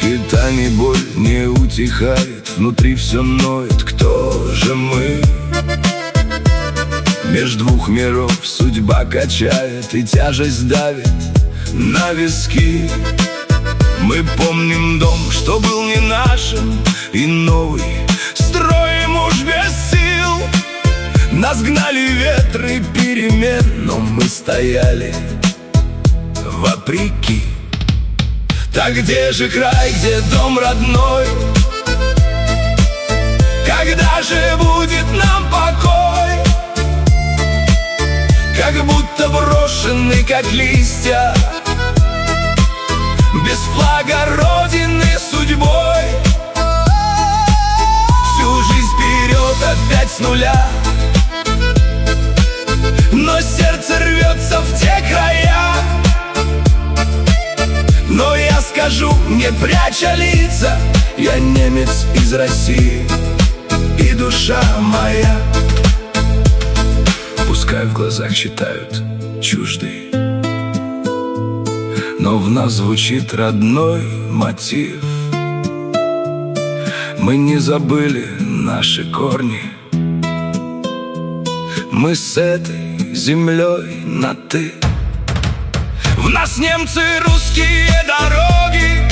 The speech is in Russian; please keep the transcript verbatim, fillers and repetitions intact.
И та не боль не утихает, внутри все ноет. Кто же мы? Меж двух миров судьба качает, и тяжесть давит на виски. Мы помним дом, что был не нашим, и новый строим уж без сил. Нас гнали ветры перемен, но мы стояли вопреки. Так где же край, где дом родной? Когда же будет нам покой? Как будто брошены, как листья, без флага родины судьбой. Всю жизнь вперед, опять с нуля, но сердце рвется в те края. Но я скажу, не пряча лица, я немец из России, и душа моя. Пускай в глазах читают чуждый, но в нас звучит родной мотив. Мы не забыли наши корни, мы с этой землей на «ты». В нас немцы, русские дороги,